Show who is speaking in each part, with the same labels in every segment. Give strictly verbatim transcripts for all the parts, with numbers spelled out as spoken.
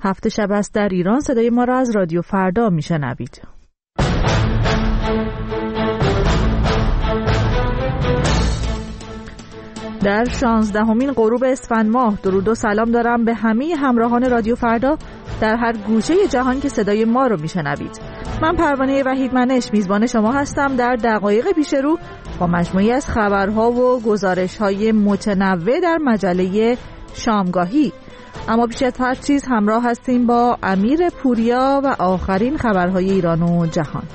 Speaker 1: هفت شب است در ایران. صدای ما را از رادیو فردا میشنوید. در شانزدهمین غروب اسفند ماه درود و سلام دارم به همه همراهان رادیو فردا در هر گوشه جهان که صدای ما رو میشنوید. من پروانه وحیدمنش میزبان شما هستم در دقایق پیش رو با مجموعی از خبرها و گزارش‌های متنوع در مجله شامگاهی. اما پیش از هر چیز همراه هستیم با امیر پوریا و آخرین خبرهای ایران و جهان.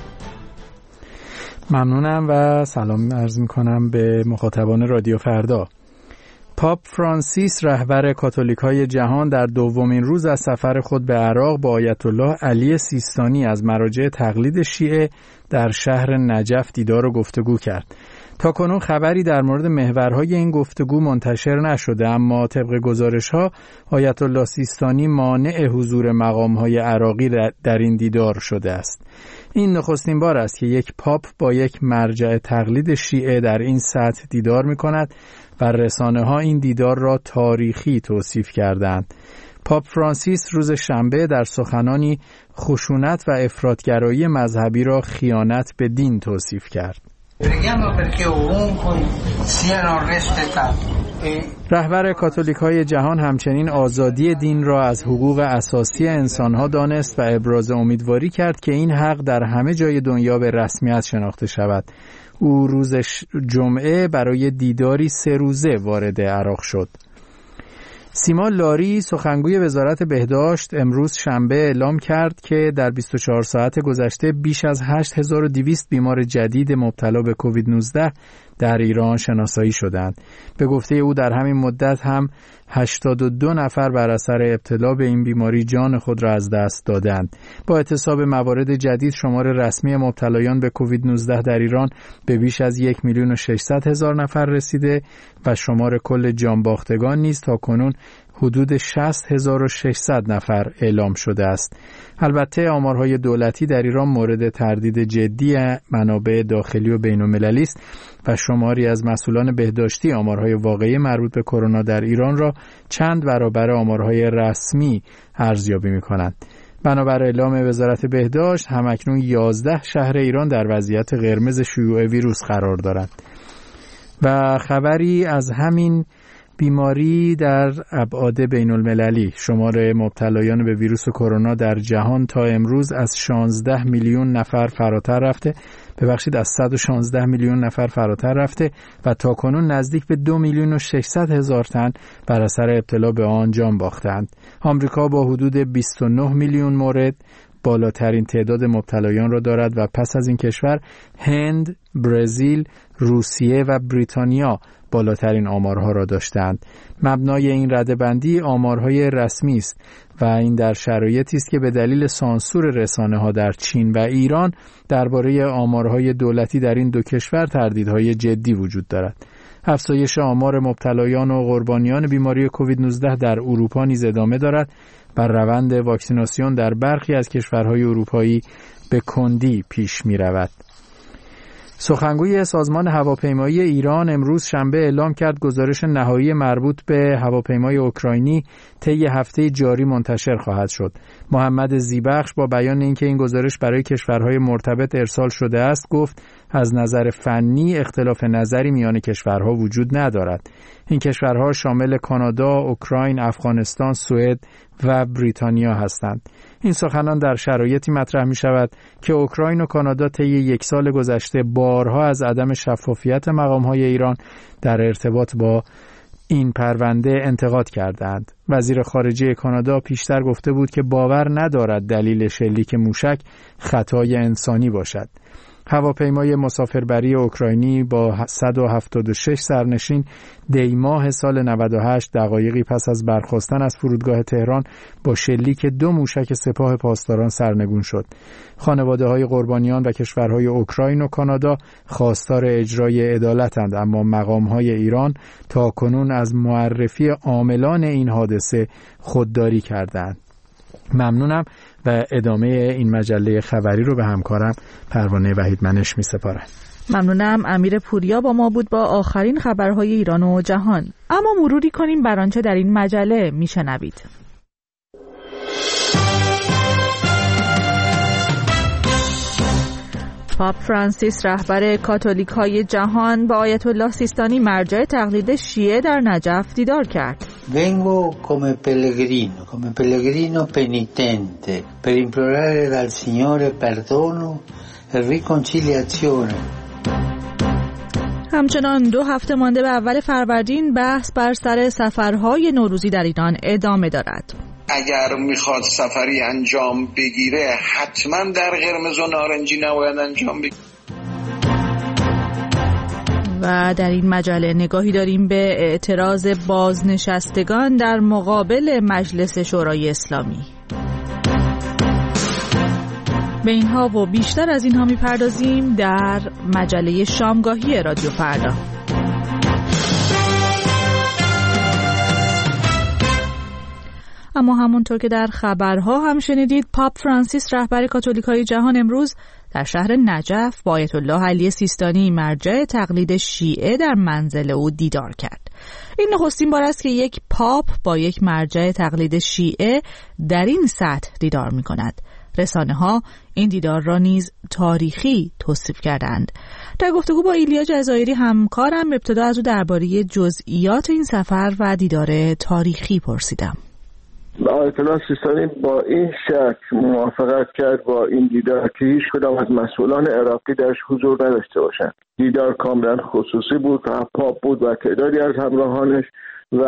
Speaker 2: ممنونم و سلام عرض می‌کنم به مخاطبان رادیو فردا. پاپ فرانسیس رهبر کاتولیک‌های جهان در دومین روز از سفر خود به عراق با آیت الله علی سیستانی از مراجع تقلید شیعه در شهر نجف دیدار و گفتگو کرد. تاکنون خبری در مورد محورهای این گفتگو منتشر نشده، اما طبق گزارش‌ها آیت الله سیستانی مانع حضور مقام‌های عراقی در این دیدار شده است. این نخستین بار است که یک پاپ با یک مرجع تقلید شیعه در این سطح دیدار می‌کند و رسانه‌ها این دیدار را تاریخی توصیف کردند. پاپ فرانسیس روز شنبه در سخنانی خشونت و افراطگرایی مذهبی را خیانت به دین توصیف کرد. رهبر کاتولیک‌های جهان همچنین آزادی دین را از حقوق اساسی انسان‌ها دانست و ابراز امیدواری کرد که این حق در همه جای دنیا به رسمیت شناخته شود. او روز جمعه برای دیداری سه روزه وارد عراق شد. سیما لاری سخنگوی وزارت بهداشت امروز شنبه اعلام کرد که در بیست و چهار ساعت گذشته بیش از هشت هزار و دویست بیمار جدید مبتلا به کووید نوزده در ایران شناسایی شدند. به گفته او در همین مدت هم هشتاد و دو نفر بر اثر ابتلا به این بیماری جان خود را از دست دادند. با اعتصاب موارد جدید شمار رسمی مبتلایان به کووید نوزده در ایران به بیش از یک میلیون و ششصد هزار نفر رسیده و شمار کل جانباختگان نیز تاکنون حدود شصت هزار و ششصد نفر اعلام شده است. البته آمارهای دولتی در ایران مورد تردید جدی منابع داخلی و بین‌المللی است و شماری از مسئولان بهداشتی آمارهای واقعی مربوط به کرونا در ایران را چند برابر آمارهای رسمی ارزیابی می‌کنند. بنابر اعلام وزارت بهداشت همکنون یازده شهر ایران در وضعیت قرمز شیوع ویروس قرار دارند. و خبری از همین بیماری در ابعاد بین المللی، شمار مبتلایان به ویروس کرونا در جهان تا امروز از شانزده میلیون نفر فراتر رفته ببخشید از صد و شانزده میلیون نفر فراتر رفته و تاکنون نزدیک به دو میلیون و ششصد هزار تن بر اثر ابتلا به آن جان باختند. آمریکا با حدود بیست و نه میلیون مورد بالاترین تعداد مبتلایان را دارد و پس از این کشور هند، برزیل، روسیه و بریتانیا بالاترین آمارها را داشتند. مبنای این رده‌بندی آمارهای رسمی است و این در شرایطی است که به دلیل سانسور رسانه‌ها در چین و ایران درباره آمارهای دولتی در این دو کشور تردیدهای جدی وجود دارد. افزایش آمار مبتلایان و قربانیان بیماری کووید نوزده در اروپا نیز ادامه دارد و روند واکسیناسیون در برخی از کشورهای اروپایی به کندی پیش می رود. سخنگوی سازمان هواپیمایی ایران امروز شنبه اعلام کرد گزارش نهایی مربوط به هواپیمای اوکراینی طی هفته جاری منتشر خواهد شد. محمد زیبخش با بیان اینکه این گزارش برای کشورهای مرتبط ارسال شده است گفت از نظر فنی اختلاف نظری میان کشورها وجود ندارد. این کشورها شامل کانادا، اوکراین، افغانستان، سوئد و بریتانیا هستند. این سخنان در شرایطی مطرح می شود که اوکراین و کانادا طی یک سال گذشته بارها از عدم شفافیت مقام‌های ایران در ارتباط با این پرونده انتقاد کردند. وزیر خارجه کانادا پیشتر گفته بود که باور ندارد دلیل شلیک موشک خطای انسانی باشد. هواپیمای مسافربری اوکراینی با صد و هفتاد و شش سرنشین دی ماه سال نود و هشت دقایقی پس از برخاستن از فرودگاه تهران با شلیک دو موشک سپاه پاسداران سرنگون شد. خانواده‌های قربانیان و کشورهای اوکراین و کانادا خواستار اجرای عدالتند، اما مقام‌های ایران تاکنون از معرفی عاملان این حادثه خودداری کردند. ممنونم و ادامه این مجله خبری رو به همکارم پروانه وحیدمنش می سپارم.
Speaker 1: ممنونم. امیر پوریا با ما بود با آخرین خبرهای ایران و جهان. اما مروری کنیم بر آنچه در این مجله می شنوید. پاپ فرانسیس رهبر کاتولیک های جهان با آیت الله سیستانی مرجع تقلید شیعه در نجف دیدار کرد.
Speaker 3: Vengo come pellegrino, come pellegrino penitente per implorare dal Signore perdono e riconciliazione.
Speaker 1: همچنان دو هفته مانده به اول فروردین بحث بر سر سفرهای نوروزی در ایران ادامه دارد.
Speaker 4: اگر میخواد سفری انجام بگیره حتما در قرمز و نارنجی نباید انجام بگیره.
Speaker 1: و در این مجله نگاهی داریم به اعتراض بازنشستگان در مقابل مجلس شورای اسلامی. به اینها و بیشتر از اینها میپردازیم در مجله شامگاهی رادیو فردا. اما همونطور که در خبرها هم شنیدید، پاپ فرانسیس رهبر کاتولیکای جهان امروز در شهر نجف با آیت الله علی سیستانی مرجع تقلید شیعه در منزل او دیدار کرد. این نخستین بار است که یک پاپ با یک مرجع تقلید شیعه در این سطح دیدار می کند. رسانه ها این دیدار را نیز تاریخی توصیف کردند. در گفتگو با ایلیا جزایری همکارم ابتدا از او درباره جزئیات این سفر و دیدار تاریخی پرسیدم.
Speaker 5: آیت الله سیستانی با این شک موافقت کرد با این دیدار که هیچ کدام از مسئولان عراقی درش حضور نداشته باشند. دیدار کاملا خصوصی بود، پاپ بود و تعدادی از همراهانش و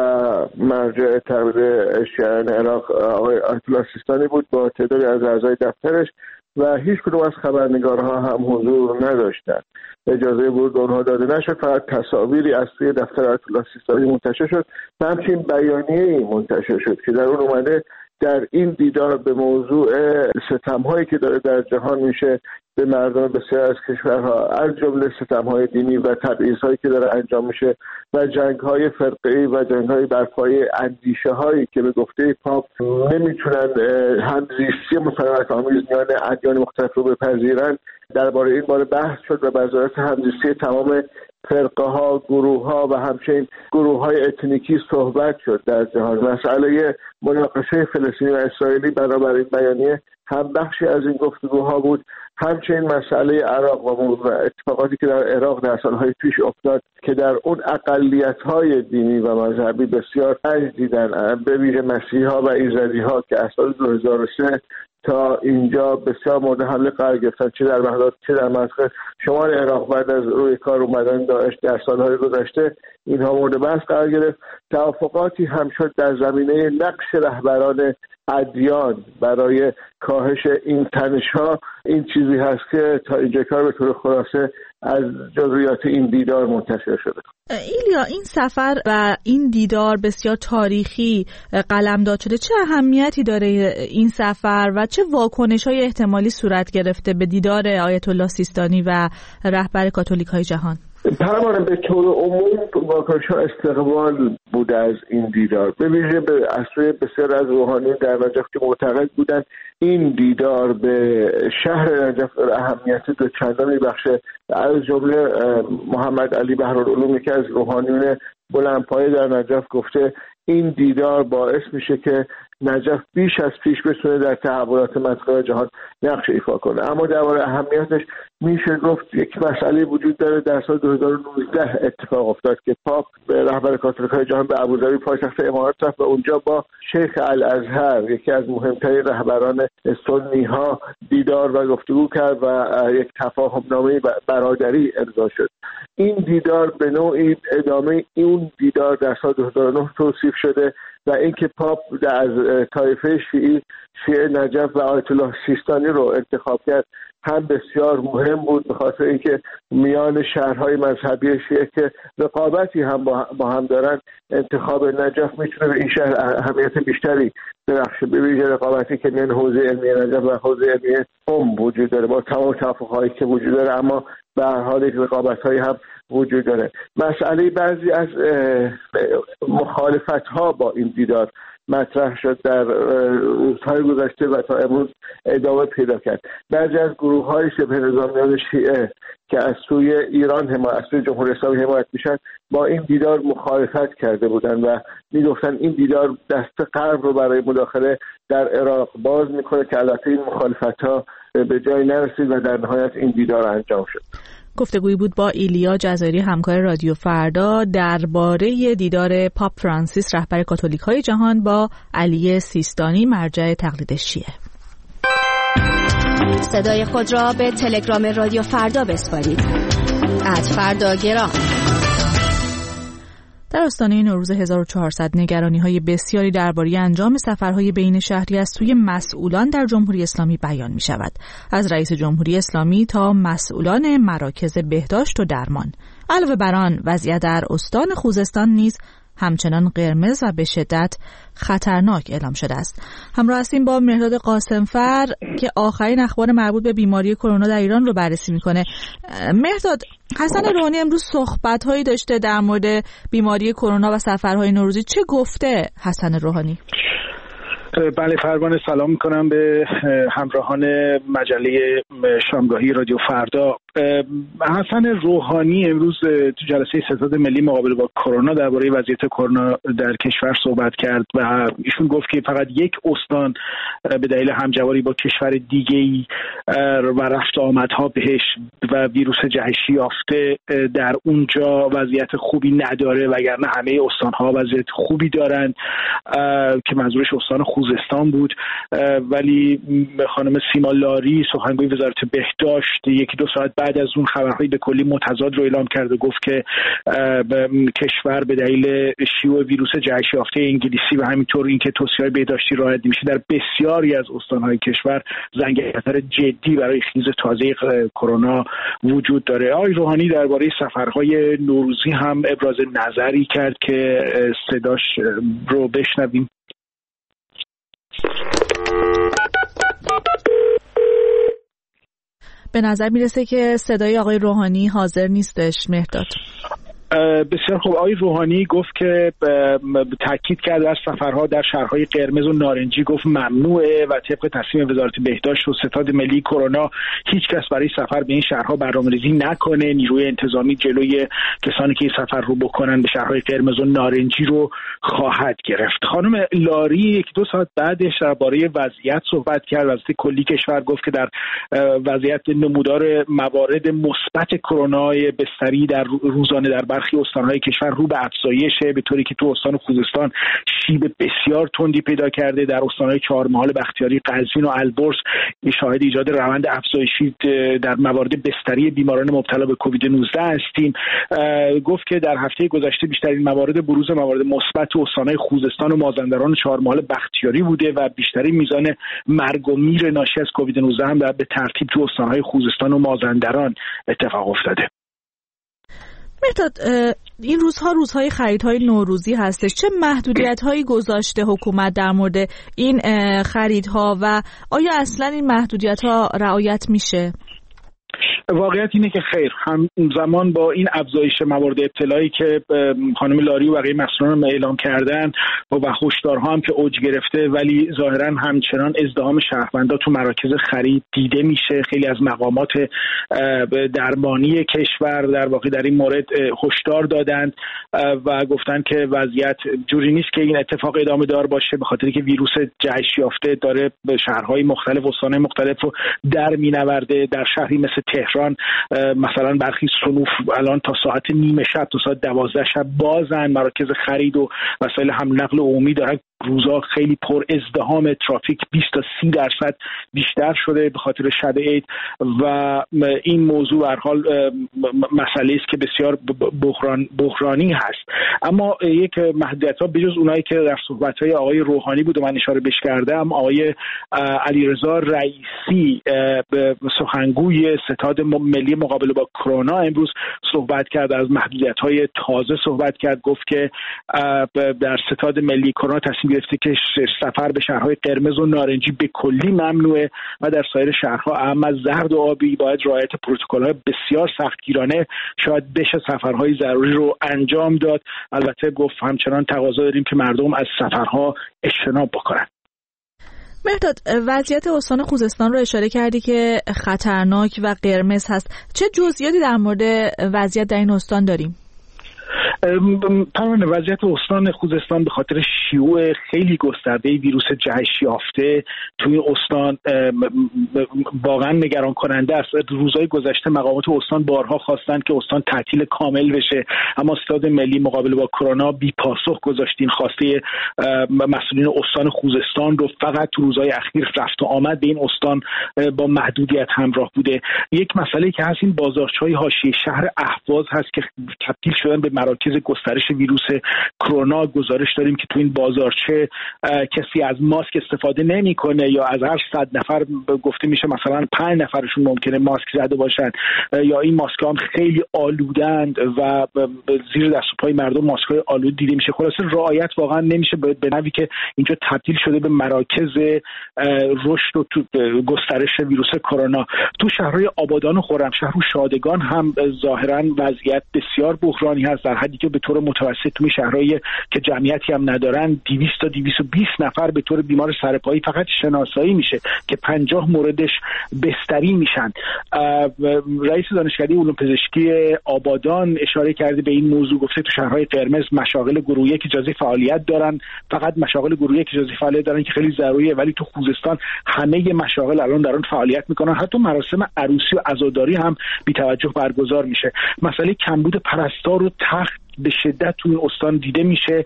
Speaker 5: مرجع تقلید شیعیان عراق آقای آیت الله سیستانی بود با تعدادی از اعضای دفترش و هیچ کدوم از خبرنگارها هم حضور نداشتند. اجازه ورود اونها داده نشد، فقط تصاویری از توی دفتر آیت الله سیستانی منتشر شد و همچنین بیانیه‌ای منتشر شد که در اون اومده در این دیدار به موضوع ستم‌هایی که داره در جهان میشه به مردم بسیار از کشورها، از جمله ستم‌های دینی و تبعیض‌هایی که داره انجام میشه و جنگ‌های فرقه‌ای و جنگ‌های بر پایه اندیشه‌هایی که به گفته پاپ نمیتونن همزیستی مفاهمت‌آمیز میان ادیان مختلف رو بپذیرن، درباره این باره بحث شد و به وزارت همزیستی تمام فرقه ها، گروه ها و همچنین گروه های اتنیکی صحبت شد در جهان. مسئله مناقشه فلسطینی و اسرائیلی بنابراین بیانیه هم بخشی از این گفتگوها بود. همچنین مسئله عراق و اتفاقاتی که در عراق در سالهای پیش افتاد که در اون اقلیت‌های دینی و مذهبی بسیار رنج دیدن، به ویژه مسیحی‌ها و ایزدی‌ها که از سال دو هزار و سه تا اینجا بسیار مورد حمله قرار گرفتن، چه در بغداد چه در منطقه شمال عراق. بعد از روی کار اومدن داعش در سالهای گذشته اینها مورد بحث قرار گرفت. توافقاتی هم شد در زمینه نقش رهبران ادیان برای کاهش این تنش‌ها. این چیزی هست که تا اینجا کار به طور خلاصه از جزئیات این دیدار منتشر شده.
Speaker 1: ایلیا، این سفر و این دیدار بسیار تاریخی قلمداد شده. چه اهمیتی داره این سفر و چه واکنش‌های احتمالی صورت گرفته به دیدار آیت الله سیستانی و رهبر کاتولیک‌های جهان؟
Speaker 5: پرمانه به طور عموم واکنش‌ها استقبال بوده از این دیدار، به ویژه به اصل بسیار از روحانیون در نجف که معتقد بودند این دیدار به شهر نجف اهمیت دوچندان می‌بخشه. از جمله محمد علی بحرالعلوم که از روحانیون بلندپایه در نجف گفته این دیدار باعث میشه که نجف بیش از پیش بتونه در تحولات منطقه جهان نقش ایفا کنه. اما درباره اهمیتش میشه گفت یک مسئله وجود داره. در سال دو هزار و نوزده اتفاق افتاد که پاپ به رهبر کاتولیک‌های جهان به ابوظبی پایتخت امارات رفت و اونجا با شیخ الازهر یکی از مهمترین رهبران سنی ها دیدار و گفتگو کرد و یک تفاهمنامه برادری امضا شد. این دیدار به نوعی ادامه اون دیدار در سال دو هزار و نه توصیف شده و اینکه پاپ از طایفه شیعی شیعه نجف و آیت الله سیستانی رو انتخاب کرد هم بسیار مهم بود، به خاطر اینکه میان شهرهای مذهبی شیعه که رقابتی هم با هم دارن انتخاب نجف میتونه به این شهر اهمیت بیشتری درخشه، به ویژه رقابتی که میان حوزه علمی نجف و حوزه علمی قم وجود داره با تمام توافق‌هایی که وجود داره، اما به هر حال یک رقابت‌هایی هم وجود داره. مسئله بعضی از مخالفت‌ها با این دیدار مطرح شد در روزهای گذشته و تا امروز ادامه پیدا کرد. بعضی از گروه‌های شبه نظامیان شیعه که از سوی ایران حمایت، از سوی جمهوری اسلامی حمایت میشن با این دیدار مخالفت کرده بودند و میگفتن این دیدار دست غرب رو برای مداخله در عراق باز میکنه که البته این مخالفت‌ها به جای نرسید و در نهایت این دیدار انجام شد.
Speaker 1: گفتگویی بود با ایلیا جزایری همکار رادیو فردا درباره دیدار پاپ فرانسیس رهبر کاتولیک‌های جهان با علی سیستانی مرجع تقلید شیعه.
Speaker 6: صدای خود را به تلگرام رادیو فردا بسپارید. ات فردا گرام.
Speaker 1: در آستانه نوروز هزار و چهارصد نگرانی‌های بسیاری درباره انجام سفرهای بین شهری از سوی مسئولان در جمهوری اسلامی بیان می‌شود. از رئیس جمهوری اسلامی تا مسئولان مراکز بهداشت و درمان. علاوه بر آن، وضعیت در استان خوزستان نیز همچنان قرمز و به شدت خطرناک اعلام شده است. همراه هستیم با مهرداد قاسمفر که آخرین اخبار مربوط به بیماری کرونا در ایران رو بررسی میکنه. مهرداد، حسن روحانی امروز صحبت‌هایی داشته در مورد بیماری کرونا و سفرهای نوروزی. چه گفته حسن روحانی؟
Speaker 7: بله فرمان، سلام میکنم به همراهان مجله شامگاهی رادیو فردا. حسن روحانی امروز تو جلسه ستاد ملی مقابله با کرونا درباره وضعیت کرونا در کشور صحبت کرد و ایشون گفت که فقط یک استان به دلیل همجواری با کشور دیگه‌ای و رفت آمدها بهش و ویروس جهشی یافته در اونجا وضعیت خوبی نداره، وگرنه همه استان‌ها وضعیت خوبی دارن، که منظورش استان خوزستان بود. ولی خانم سیما لاری سخنگوی وزارت بهداشت یکی دو ساعت بعد از اون خبرهای به کلی متضاد رو اعلام کرد و گفت که کشور به دلیل شیوع ویروس جهش یافته انگلیسی و همینطور اینکه توصیه‌های بهداشتی رعایت نمیشه در بسیاری از استان‌های کشور زنگ خطر جدی برای خیز تازه کرونا وجود داره. آقای روحانی درباره سفرهای نوروزی هم ابراز نظری کرد که صداش رو بشنویم.
Speaker 1: به نظر میرسه که صدای آقای روحانی حاضر نیستش مهرداد.
Speaker 7: بسیار خوب. آقای روحانی گفت که تاکید کرد در سفرها در شهرهای قرمز و نارنجی گفت ممنوعه و طبق تصمیم وزارت بهداشت و ستاد ملی کرونا هیچ کس برای سفر به این شهرها برنامه‌ریزی نکنه. نیروی انتظامی جلوی کسانی که این سفر رو بکنن به شهرهای قرمز و نارنجی رو خواهد گرفت. خانم لاری یک دو ساعت بعدش درباره وضعیت صحبت کرد. وضعیت کلی کشور گفت که در وضعیت نمودار موارد مثبت کرونا بستری در روزانه در برخی استان‌های کشور رو به افزایشه، به طوری که تو استان خوزستان شیب بسیار تندی پیدا کرده. در استان‌های چهارمحال، بختیاری، قزوین و البرز شاهد ایجاد روند افزایشی در موارد بستری بیماران مبتلا به کووید نوزده هستیم. گفت که در هفته گذشته بیشترین موارد بروز موارد مثبت تو استان‌های خوزستان و مازندران و چهارمحال بختیاری بوده و بیشترین میزان مرگ و میر ناشی از کووید نوزده هم به ترتیب تو استان‌های خوزستان و مازندران اتفاق افتاده.
Speaker 1: مهرداد، این روزها روزهای خریدهای نوروزی هستش. چه محدودیت‌هایی گذاشته حکومت در مورد این خریدها و آیا اصلا این محدودیت‌ها رعایت میشه؟
Speaker 7: واقعیت اینه که خیر، هم زمان با این افزایش موارد ابتلایی که خانم لاری و بقیه مسئولان اعلام کردن و هشدارها هم که اوج گرفته، ولی ظاهرا همچنان ازدحام شهروندان تو مراکز خرید دیده میشه. خیلی از مقامات درمانی کشور در واقع در این مورد هشدار دادند و گفتن که وضعیت جوری نیست که این اتفاق ادامه دار باشه، به خاطری که ویروس جهش یافته داره به شهرهای مختلف و استان‌های مختلف رو در مینورده. در شهری مثل تهران مثلا برخی صنوف الان تا ساعت نیمه شب تا ساعت دوازده شب بازن. مراکز خرید و وسایل حمل نقل عمومی دارن روزا خیلی پر ازدحام، ترافیک بیست تا سی درصد بیشتر شده به خاطر شب عید و این موضوع به هر حال مسئله است که بسیار بحران بحرانی هست. اما یک محدودیت‌ها بجز اونایی که در صحبت‌های آقای روحانی بود و من اشاره بهش کردم، آقای علیرضا رئیسی سخنگوی ستاد ملی مقابله با کرونا امروز صحبت کرد، از محدودیت‌های تازه صحبت کرد. گفت که در ستاد ملی کرونا تصمیم گرفته که سفر به شهرهای قرمز و نارنجی به کلی ممنوعه و در سایر شهرها اما زرد و آبی باید رعایت پروتکل‌های بسیار سختگیرانه شاید بشه سفرهای ضروری رو انجام داد. البته گفت همچنان تقاضا داریم که مردم از سفرها اجتناب بکنن.
Speaker 1: مهرداد، وضعیت استان خوزستان رو اشاره کردی که خطرناک و قرمز هست. چه جزئیاتی در مورد وضعیت در این استان داریم؟
Speaker 7: پروانه، وضعیت استان خوزستان به خاطر شیوع خیلی گسترده ویروس جهش یافته توی استان واقعا نگران کننده است. روزهای گذشته مقامات استان بارها خواستند که استان تعطیل کامل بشه، اما ستاد ملی مقابله با کرونا بی پاسخ گذاشت. این خواسته مسئولین استان خوزستان رو فقط تو روزهای اخیر رفت و آمد به این استان با محدودیت همراه بوده. یک مسئله که هست این بازارچه‌های حاشیه شهر اهواز هست که تبدیل شدن به مراکز گسترش ویروس کرونا. گزارش داریم که تو این بازارچه کسی از ماسک استفاده نمیکنه یا از هر صد نفر گفته میشه مثلا پنج نفرشون ممکنه ماسک زده باشن، یا این ماسک هم خیلی آلودند و زیر دست و پای مردم ماسک های آلود دیده میشه. خلاصه رعایت واقعا نمیشه به نوعی که اینجا تبدیل شده به مراکز رشد و گسترش ویروس کرونا. تو شهرهای آبادان و خرمشهر و شادگان هم ظاهرا وضعیت بسیار بحرانی هست، در حدی که به طور متوسط توی شهرهایی که جمعیتی هم ندارن دویست تا دویست و بیست نفر به طور بیمار سرپایی فقط شناسایی میشه که پنجاه موردش بستری میشن. رئیس دانشکده علوم پزشکی آبادان اشاره کرده به این موضوع، گفته تو شهرهای قرمز مشاغل گروهی که اجازه فعالیت دارن، فقط مشاغل گروهی که اجازه فعالیت دارن که خیلی ضروریه، ولی تو خوزستان همه مشاغل الان دارن فعالیت میکنن. حتی مراسم عروسی و عزاداری هم بی توجه برگزار میشه. مسئله کمبود پرستار و تخت به شدت توی استان دیده میشه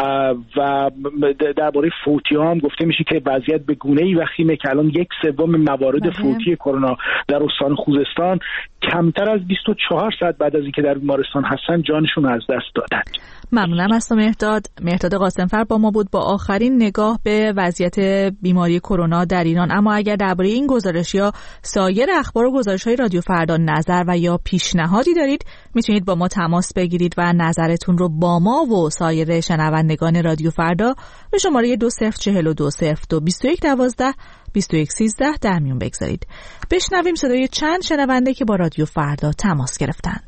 Speaker 7: و درباره فوتی ها هم گفته میشه که وضعیت به گونه‌ای وخیمه که الان یک سوم موارد فوتی کرونا در استان خوزستان کمتر از بیست و چهار ساعت بعد از اینکه در بیمارستان هستن جانشون از دست دادن.
Speaker 1: ممنونم از تو مهرداد. مهرداد قاسمفر با ما بود با آخرین نگاه به وضعیت بیماری کرونا در ایران. اما اگر درباره این گزارش یا سایر اخبار و گزارش‌های رادیو فردا نظر و یا پیشنهادی دارید میتونید با ما تماس بگیرید و نظرتون رو با ما و سایر شنوندگان رادیو فردا به شماره دو صفر چهل و دو صفر دو بیست و یک دوازده بیست و یک سیزده در میون بگذارید. بشنویم صدای چند شنونده که با رادیو فردا تماس گرفتند.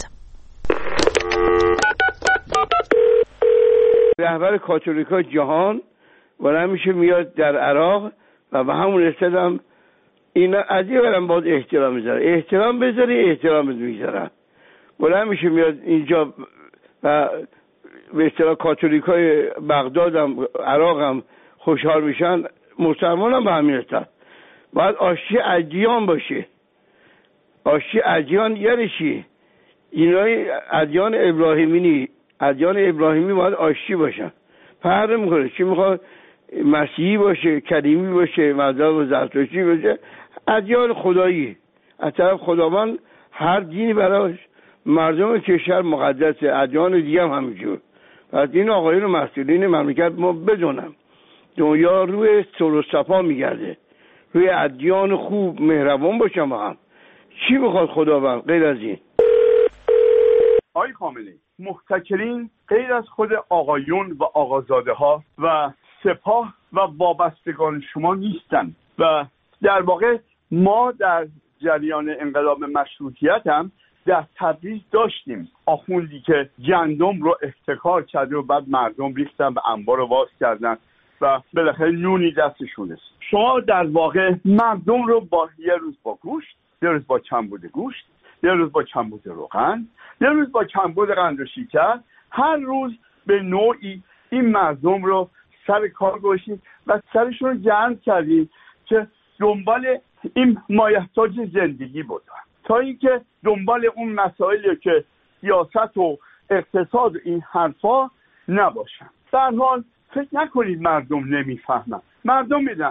Speaker 8: رهبر کاتولیکای جهان بلند میشه میاد در عراق و به همون رسیدم اینا از یه برم باید احترام میذاره، احترام بذاری احترام میذارن. بلند میشه میاد اینجا و به اصطلاح کاتولیکای بغداد هم عراق هم خوشحال میشن، مسلمان هم به همین رسد. باید آشتی ادیان باشه. آشتی ادیان یعنی چی؟ اینای ادیان ابراهیمی ادیان ابراهیمی باید آشتی باشن. فرق میکنه چی میخواد مسیحی باشه، کلیمی باشه، مذهب زرتشتی باشه، ادیان خدایی از طرف خداوند هر دینی براش مردم کشور مقدسه، ادیان دیگه هم همینجور. پس این آقایون مسئولین مملکت ما بدونم دنیا روی صلح و صفا میگرده، روی ادیان خوب مهربان باشن با هم. چی میخواد خداوند غیر از این؟
Speaker 9: آقای خامنه‌ای، محتکرین غیر از خود آقایون و آقازاده ها و سپاه و وابستگان شما نیستند و در واقع ما در جریان انقلاب مشروطیت هم در تبریز داشتیم آخوندی که گندم رو احتکار کرده و بعد مردم ریختن به انبار رو باز کردن و بالاخره نونی دستشون است. شما در واقع مردم رو با یه روز با گوشت، یه روز با کمبود گوشت، یه روز با کمبود روغن، یه روز با کمبود قند و شکر، هر روز به نوعی این مردم رو سر کار گذاشتید و سرشون رو گرم کردید که دنبال این مایحتاج زندگی بودن تا اینکه دنبال اون مسائلی که سیاست و اقتصاد و این حرفا نباشن. در حال فکر نکنید مردم نمیفهمن، مردم میدن.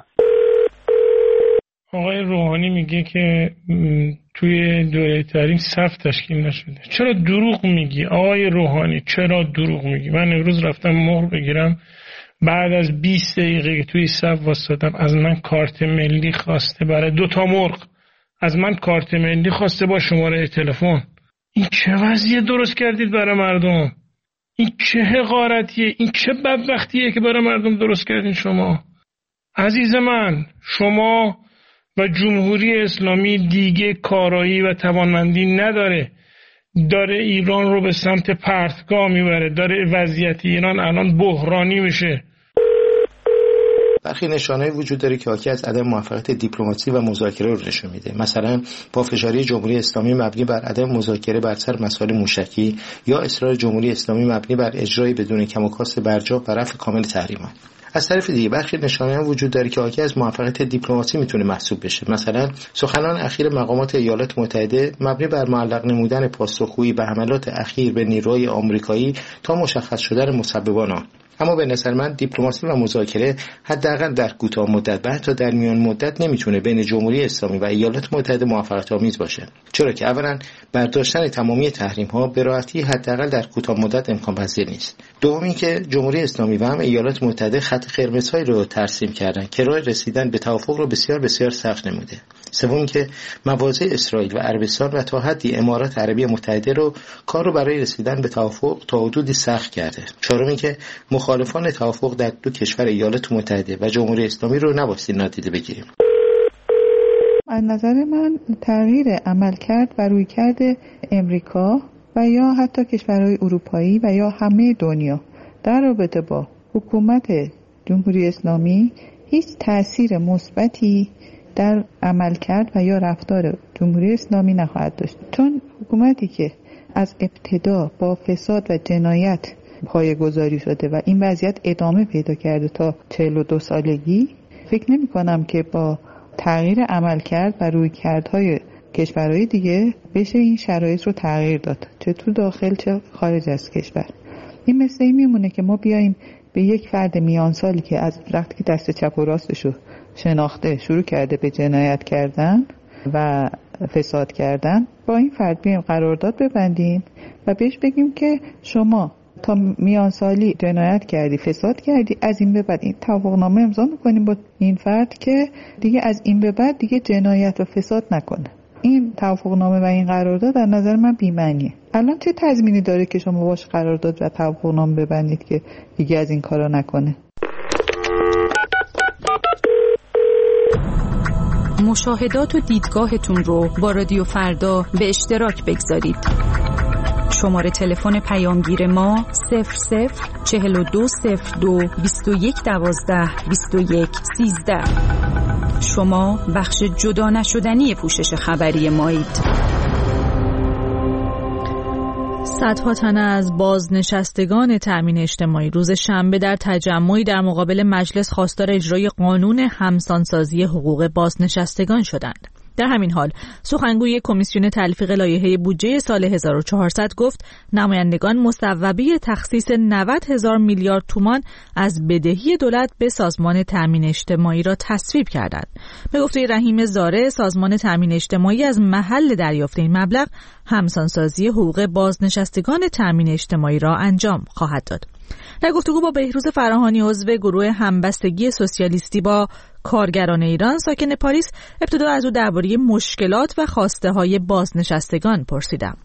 Speaker 10: آقای روحانی میگه که توی دوره تعلیم صف تشکیل نشده. چرا دروغ میگی آقای روحانی؟ چرا دروغ میگی؟ من امروز رفتم مهر بگیرم، بعد از بیست دقیقه توی صف واسطم از من کارت ملی خواسته برای دو تا مرغ، از من کارت ملی خواسته با شماره تلفن. این چه وضعیه درست کردید برای مردم؟ این چه حقارتیه؟ این چه بدبختیه که برای مردم درست کردین شما؟ عزیز من، شما و جمهوری اسلامی دیگه کارایی و توانمندی نداره، داره ایران رو به سمت پرتگاه میبره، داره وضعیت ایران الان بحرانی میشه.
Speaker 11: برخی نشانه‌ای وجود داره که حاکی از عدم موفقیت دیپلماسی و مذاکره رو نشون میده. مثلا پافشاری جمهوری اسلامی مبنی بر عدم مذاکره بر سر مسائل موشکی یا اصرار جمهوری اسلامی مبنی بر اجرای بدون کم و کاست برجا و رفع کامل تحریمات. از طرف دیگه برخی نشانه‌ها وجود داره که حاکی از موفقیت دیپلماسی میتونه محسوب بشه. مثلا سخنان اخیر مقامات ایالات متحده مبنی بر معلق نمودن پاسخگویی به حملات اخیر به نیروهای آمریکایی تا مشخص شدن مسببان آن. اما به نظر من دیپلماسی و مذاکره حداقل در کوتاه مدت و حتی در میان مدت نمیتونه بین جمهوری اسلامی و ایالات متحده موفقیت آمیز باشه، چرا که اولا برداشتن تمامی تحریم ها به راحتی حداقل در کوتاه مدت امکان پذیر نیست. دومی که جمهوری اسلامی و هم ایالات متحده خط قرمزهایی رو ترسیم کردن که راه رسیدن به توافق رو بسیار بسیار سخت نموده. سومی که مواضع اسرائیل و عربستان و تا حدی امارات عربی متحده رو کار رو برای رسیدن به توافق تا حدودی سخت کرده. چهارمی که مخالفان توافق در دو کشور ایالات متحده و جمهوری اسلامی رو نبایستی نادیده بگیریم.
Speaker 12: از نظر من تغییر عملکرد و رویکرد امریکا و یا حتی کشورهای اروپایی و یا همه دنیا در رابطه با حکومت جمهوری اسلامی هیچ تأثیر مثبتی در عملکرد و یا رفتار جمهوری اسلامی نخواهد داشت، چون حکومتی که از ابتدا با فساد و جنایت پایه‌گذاری شده و این وضعیت ادامه پیدا کرده تا چهل و دو سالگی، فکر نمی کنم که با تغییر عملکرد و رویکردهای کشورهای دیگه بشه این شرایط رو تغییر داد، چه تو داخل چه خارج از کشور. این مثل این میمونه که ما بیایم به یک فرد میان سالی که از وقتی که دست چپ و راستشو شناخته شروع کرده به جنایت کردن و فساد کردن، با این فرد بیایم قرارداد ببندیم و بهش بگیم که شما تا میان سالی جنایت کردی، فساد کردی، از این به بعد این توافقنامه امضا میکنیم با این فرد که دیگه از این به بعد دیگه جنایت و فساد نکنه. این توافقنامه و این قرارداد در نظر من بی‌معنیه. الان چه تضمینی داره که شما باش قرارداد و توافقنامه ببندید که دیگه از این کارا نکنه؟
Speaker 13: مشاهدات و دیدگاهتون رو با رادیو فردا به اشتراک بگذارید. شماره تلفن پیامگیر ما صفر صفر چهل و دو صفر دو بیست و یک دوازده بیست و یک سیزده. شما بخش جدا نشدنی پوشش خبری مایید.
Speaker 1: صدها تن از بازنشستگان تأمین اجتماعی روز شنبه در تجمعی در مقابل مجلس خواستار اجرای قانون همسانسازی حقوق بازنشستگان شدند. در همین حال سخنگوی کمیسیون تلفیق لایحه بودجه سال هزار و چهارصد گفت نمایندگان مصوبه تخصیص نود هزار میلیارد تومان از بدهی دولت به سازمان تأمین اجتماعی را تصویب کردند. به گفته رحیم زاره، سازمان تأمین اجتماعی از محل دریافت این مبلغ همسانسازی حقوق بازنشستگان تأمین اجتماعی را انجام خواهد داد. در گفتگو با بهروز فراهانی عضو گروه همبستگی سوسیالیستی با کارگران ایران ساکن پاریس، ابتدا از او درباره مشکلات و خواسته های بازنشستگان پرسیدم.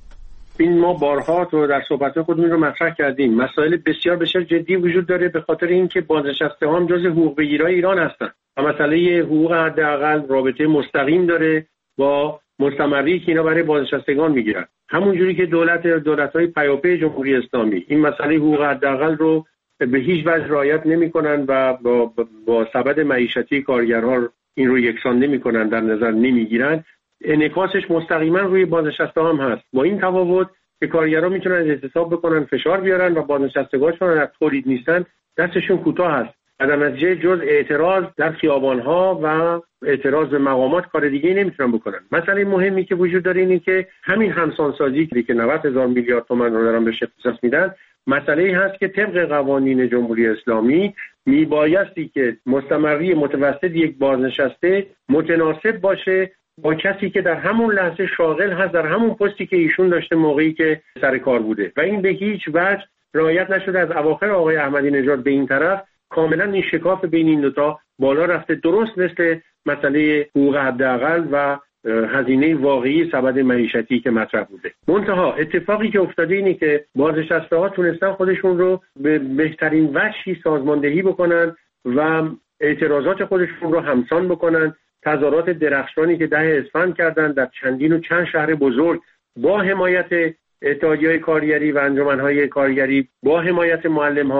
Speaker 14: این ما بارها تو در صحبت خودمون رو مطرح کردیم، مسائل بسیار بسیار جدی وجود داره به خاطر اینکه بازنشستگان جزء حقوق بگیرای ایران هستن و مسئله حقوق حداقل رابطه مستقیم داره با مستمری که اینا برای بازنشستگان میگیرن. همون جوری که دولت دولت‌های پیاپی جمهوری اسلامی این مسئله حقوق حداقل رو به هیچ وجه رعایت نمی‌کنن و با, با سبد معیشتی کارگرها این رو یکسان نمی‌کنن، در نظر نمی‌گیرن، انعکاسش مستقیما روی بازنشستگان هم هست. با این تفاوت که کارگرها میتونن اعتصاب بکنن، فشار بیارن و بازنشستگانشون از تولید نیستن دستشون کوتاه هست. در نتیجه جز اعتراض در خیابان‌ها و اعتراض به مقامات کار دیگه نمیتونن بکنن. مسئله مهمی که وجود داره اینه که همین همسانسازی که نود هزار میلیارد تومان رو دارن بهش اختصاص میدن، مسئله هست که طبق قوانین جمهوری اسلامی میبایستی که مستمری متوسط یک بازنشسته متناسب باشه با کسی که در همون لحظه شاغل هست در همون پستی که ایشون داشته موقعی که سر کار بوده و این به هیچ وجه رعایت نشده. از اواخر آقای احمدی نژاد به این طرف کاملا این شکاف بین این دوتا بالا رفته، درست مثل مسئله حقوق حداقل و هزینه واقعی سبد معیشتی که مطرح بوده. منتها اتفاقی که افتاده اینه که بازنشسته‌ها تونستن خودشون رو به بهترین وجهی سازماندهی بکنن و اعتراضات خودشون رو همسان بکنن. تظاهرات درخشانی که ده اسفند کردن در چندین و چند شهر بزرگ با حمایت اتحادیه‌های کارگری و انجمن‌های کارگری، با حمایت معلم‌ها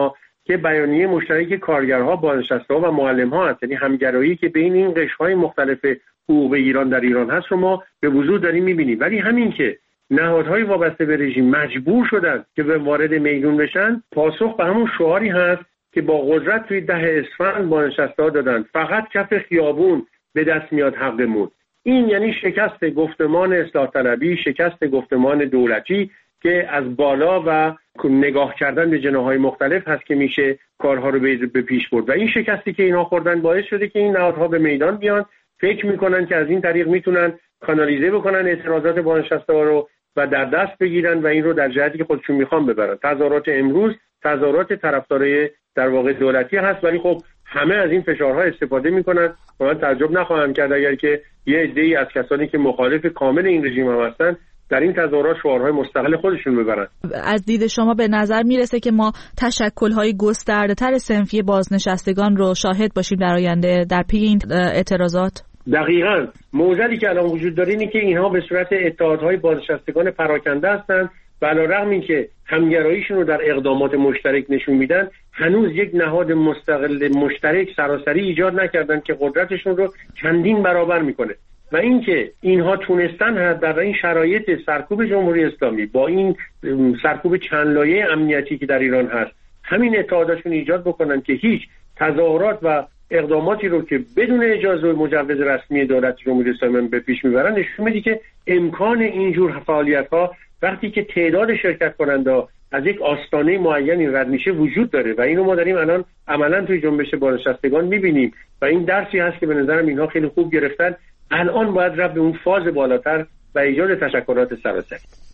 Speaker 14: که بیانیه مشترک کارگرها، بازنشسته‌ها و معلم‌ها هست، یعنی همگرایی که بین این قشرهای مختلف حقوق ایران در ایران هست رو ما به وضوح داریم می‌بینیم. ولی همین که نهادهای وابسته به رژیم مجبور شدن که به وارد میدون بشن، پاسخ به همون شعاری هست که با قدرت توی ده اسفند بازنشسته‌ها دادن، فقط کف خیابون به دست میاد حقمون. این یعنی شکست گفتمان اصلاح طلبی، شکست گفتمان دولتی که از بالا و نگاه کردن به جناح‌های مختلف هست که میشه کارها رو به پیش برد. و این شکستی که اینا خوردن باعث شده که این نهادها به میدان بیان، فکر میکنن که از این طریق میتونن کانالیزه بکنن اعتراضات بازنشسته‌ها رو و در دست بگیرن و این رو در جهتی که خودشون میخوان ببرن. تظاهرات امروز تظاهرات طرفدارای در واقع دولتی هست، ولی خب همه از این فشارها استفاده میکنن. من تعجب نخواهم کرد اگر که یه عده‌ای از کسانی که مخالف کامل این رژیم هم هستن در این تظاهرات شعارهای مستقل خودشون ببرن.
Speaker 1: از دید شما به نظر میرسه که ما تشکل‌های گسترده‌تر صنفی بازنشستگان رو شاهد باشیم در آینده در پی این اعتراضات؟
Speaker 14: دقیقاً. معضلی که الان وجود داره اینه که اینها به صورت اتحادهای بازنشستگان پراکنده هستند و علیرغم اینکه همگراییشون رو در اقدامات مشترک نشون میدن، هنوز یک نهاد مستقل مشترک سراسری ایجاد نکردن که قدرتشون رو چندین برابر میکنه. و اینکه اینها تونستن در این شرایط سرکوب جمهوری اسلامی با این سرکوب چند لایه امنیتی که در ایران هست همین اتحادشون ایجاد بکنن که هیچ تظاهرات و اقداماتی رو که بدون اجازه و مجوز رسمی دولت جمهوری اسلامی به پیش میبرن، نشون میده که امکان اینجور فعالیت‌ها وقتی که تعداد شرکت کننده از یک آستانه معینی رد میشه وجود داره و اینو ما داریم الان عملاً توی جنبش بازنشستگان میبینیم و این درسی هست که به نظرم اینها خیلی خوب گرفتن. الان باید رفت به اون فاز بالاتر و ایجاد تشکلات سراسری.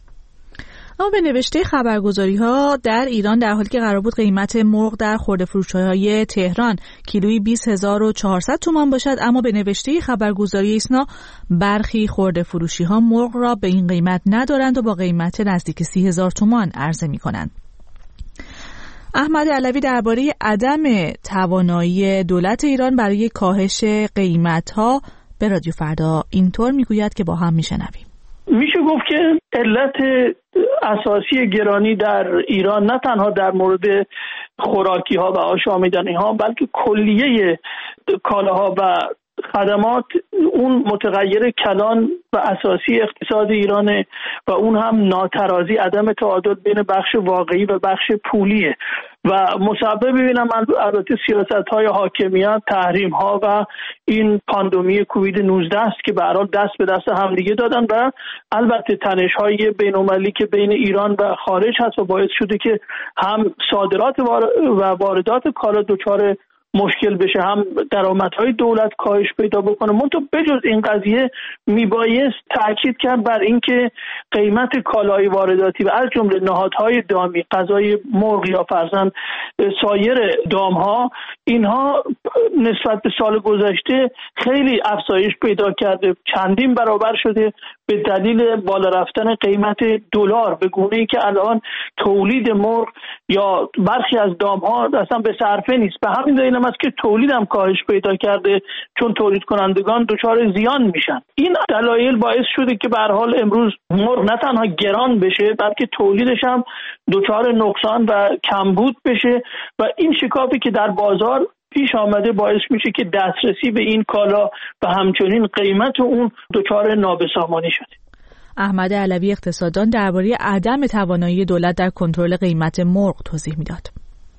Speaker 1: اما به نوشته خبرگزاری ها در ایران در حالی که قرار بود قیمت مرغ در خرده فروشی‌های تهران کیلویی بیست هزار و چهارصد تومان باشد، اما به نوشته خبرگزاری ایسنا برخی خرده فروشی ها مرغ را به این قیمت ندارند و با قیمت نزدیک سی هزار تومان عرضه می کنند. احمد علوی درباره عدم توانایی دولت ایران برای کاهش قیمت ها به رادیو فردا اینطور میگوید که با هم میشنویم.
Speaker 15: میشه گفت که علت اساسی گرانی در ایران نه تنها در مورد خوراکی ها و آشامیدنی ها بلکه کلیه کالاها و خدمات اون متغیر کلان و اساسی اقتصاد ایرانه و اون هم ناترازی، عدم تعادل بین بخش واقعی و بخش پولیه و مسبب ببینم البته سیاست‌های حاکمیت، تحریم‌ها و این پاندمی کووید نوزده است که به هر حال دست به دست همدیگه دادن و البته تنش‌های بین‌المللی که بین ایران و خارج هست و باعث شده که هم صادرات و واردات کالا دچار مشکل بشه، هم درآمدهای دولت کاهش پیدا بکنه. منتها بجز این قضیه میبایست تاکید کرد بر اینکه قیمت کالای وارداتی و از جمله نهادهای دامی، غذای مرغ یا فرضاً سایر دامها، اینها نسبت به سال گذشته خیلی افزایش پیدا کرده، چندین برابر شده به دلیل بالا رفتن قیمت دلار، به گونه‌ای که الان تولید مرغ یا برخی از دامها اصلا به صرفه نیست. به همین دلیل هم است که تولید هم کاهش پیدا کرده، چون تولید کنندگان دچار زیان میشن. این دلایل باعث شده که به هر حال امروز مرغ نه تنها گران بشه بلکه تولیدش هم دچار نقصان و کمبود بشه و این شکافی که در بازار پیش آمده باعث میشه که دسترسی به این کالا و همچنین قیمت اون دچار نابسامانی شده.
Speaker 1: احمد علوی اقتصاددان درباره عدم توانایی دولت در کنترل قیمت مرغ توضیح میداد.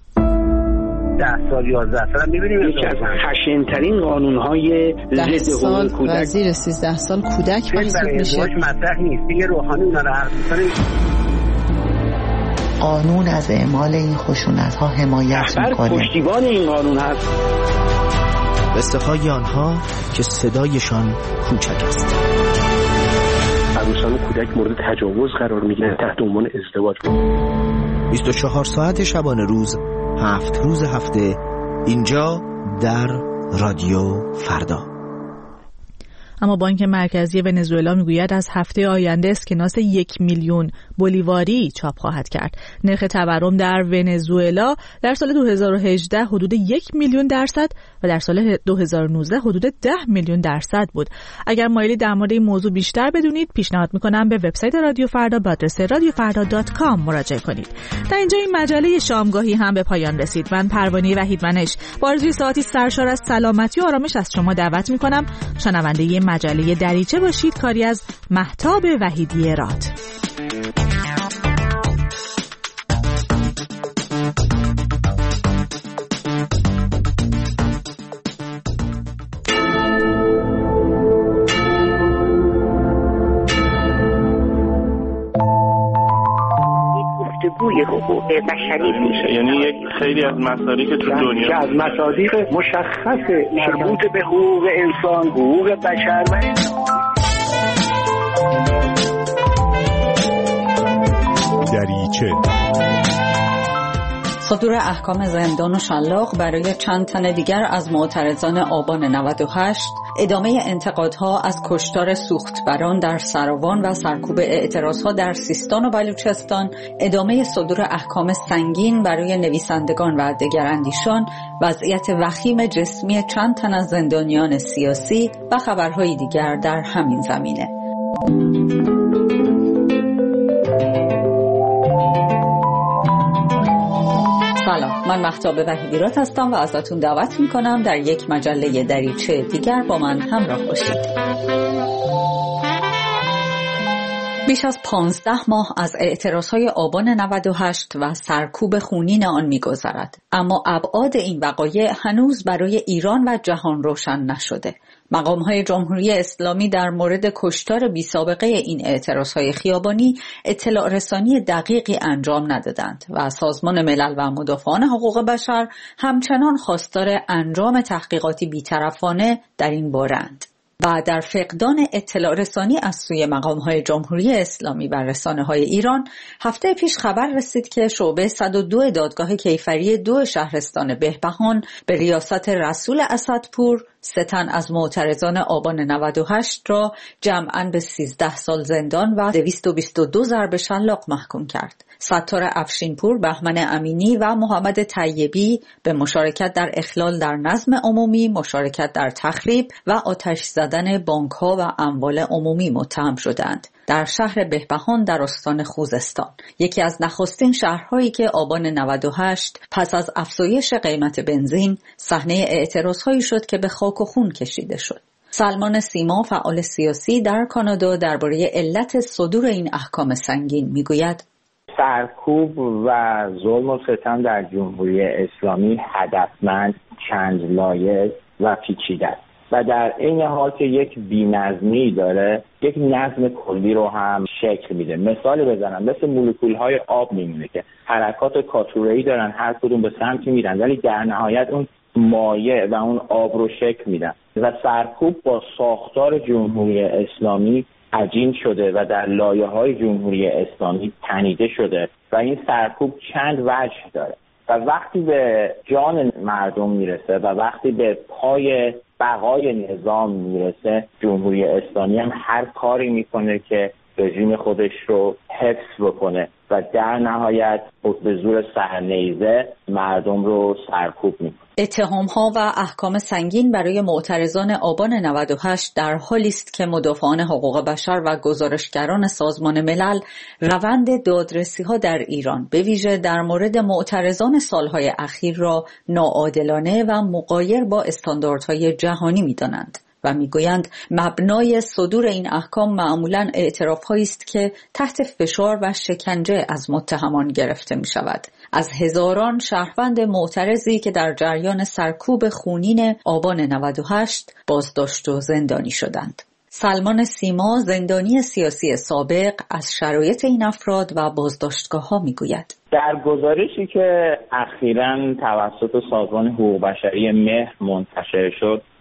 Speaker 16: ده سال یازده سال می‌بینیم یکی از خشن‌ترین قانون‌های ضد حقوق کودک
Speaker 17: و زیر سیزده سال کودک محسوب میشه.
Speaker 16: مطرح نیست دیگه. روحانی اونا رو حرف می‌زنه.
Speaker 18: قانون از اعمال این خشونت‌ها حمایت می‌کنه.
Speaker 16: پشتیبان این قانون هست.
Speaker 19: قصه‌های آنها که صدایشان کوچک است.
Speaker 14: عروسان و کودک مورد تجاوز قرار می‌گیرن تحت عنوان ازدواج.
Speaker 19: بیست و چهار ساعت شبانه روز، هفت روز هفته، اینجا در رادیو فردا.
Speaker 1: اما بانک مرکزی ونزوئلا میگوید از هفته آینده اسکناس یک میلیون بولیواری چاپ خواهد کرد. نرخ تورم در ونزوئلا در سال دو هزار و هجده حدود یک میلیون درصد و در سال دو هزار و نوزده حدود ده میلیون درصد بود. اگر مایلی در مورد این موضوع بیشتر بدونید، پیشنهاد میکنم به وبسایت رادیو فردا به آدرس رادیو فردا دات کام مراجعه کنید. در اینجا این مجله شامگاهی هم به پایان رسید. من پروانه وحیدمنش با آرزوی ساعتی سرشار از سلامتی و آرامش از شما دعوت میکنم شنونده مجله دریچه باشید. کاری از مهتاب وحیدی راد.
Speaker 16: گفتگوی حقوق بشری میشه،
Speaker 20: یعنی یک خیلی از مصادیق تو دنیا
Speaker 16: از مصادیق مشخص مربوط به حقوق انسان، حقوق بشر و
Speaker 21: دریچه.
Speaker 22: صدور احکام زندان و شلاق برای چند تن دیگر از معترضان آبان نود و هشت، ادامه انتقادها از کشتار سوختبران در سراوان و سرکوب اعتراضها در سیستان و بلوچستان، ادامه صدور احکام سنگین برای نویسندگان و دگراندیشان، وضعیت وخیم جسمی چند تن از زندانیان سیاسی و خبرهای دیگر در همین زمینه. سلام، من مهتاب وحیدی راد هستم و ازتون دعوت میکنم در یک مجله دریچه دیگر با من همراه باشید. بیش از پانزده ماه از اعتراضهای آبان نود و هشت و سرکوب خونین آن می‌گذرد، اما ابعاد این وقایع هنوز برای ایران و جهان روشن نشده. مقام‌های جمهوری اسلامی در مورد کشتار بی‌سابقه این اعتراضهای خیابانی اطلاع رسانی دقیقی انجام ندادند و سازمان ملل و مدافعان حقوق بشر همچنان خواستار انجام تحقیقاتی بی‌طرفانه در این باره‌اند. و در فقدان اطلاع رسانی از سوی مقام‌های جمهوری اسلامی و رسانه‌های ایران، هفته پیش خبر رسید که شعبه صد و دو دادگاه کیفری دو شهرستان بهبهان به ریاست رسول اسدپور سه تن از معترضان آبان نود و هشت را جمعاً به سیزده سال زندان و دویست و بیست و دو ضرب شلاق محکوم کرد. ستار افشینپور، بهمن امینی و محمد طیبی به مشارکت در اخلال در نظم عمومی، مشارکت در تخریب و آتش زدن بانک‌ها و اموال عمومی متهم شدند. در شهر بهبهان در استان خوزستان، یکی از نخستین شهرهایی که آبان نود و هشت پس از افزایش قیمت بنزین صحنه اعتراضهایی شد که به خاک و خون کشیده شد. سلمان سیما، فعال سیاسی در کانادا، درباره علت صدور این احکام سنگین میگوید:
Speaker 23: سرکوب و ظلم و ستم در جمهوری اسلامی هدفمند، چند لایه و پیچیده است و در این حال که یک بی‌نظمی داره، یک نظم کلی رو هم شکل میده. مثال بزنم، مثل مولکول‌های آب میمونه که حرکات کاتوره‌ای دارن، هر کدوم به سمتی میرن، ولی در نهایت اون مایع و اون آب رو شکل میدن و سرکوب با ساختار جمهوری اسلامی عجین شده و در لایه‌های جمهوری اسلامی تنیده شده و این سرکوب چند وجه داره و وقتی به جان مردم میرسه و وقتی به پای بقای نظام میرسه، جمهوری اسلامی هم هر کاری میکنه که رژیم خودش رو حفظ بکنه و در نهایت به زور سرنیزه مردم رو سرکوب میکنه.
Speaker 22: اتهام‌ها و احکام سنگین برای معترضان آبان نود و هشت در حالی است که مدافعان حقوق بشر و گزارشگران سازمان ملل روند دادرسی‌ها در ایران به ویژه در مورد معترضان سالهای اخیر را ناعادلانه و مغایر با استانداردهای جهانی می‌دانند و میگویند مبنای صدور این احکام معمولاً اعتراف‌هایی است که تحت فشار و شکنجه از متهمان گرفته می‌شود. از هزاران شهروند معترضی که در جریان سرکوب خونین آبان نود و هشت بازداشت و زندانی شدند. سلمان سیما، زندانی سیاسی سابق، از شرایط این افراد و بازداشتگاه‌ها میگوید:
Speaker 23: در گزارشی که اخیراً توسط سازمان حقوق بشری مهر منتشر شد،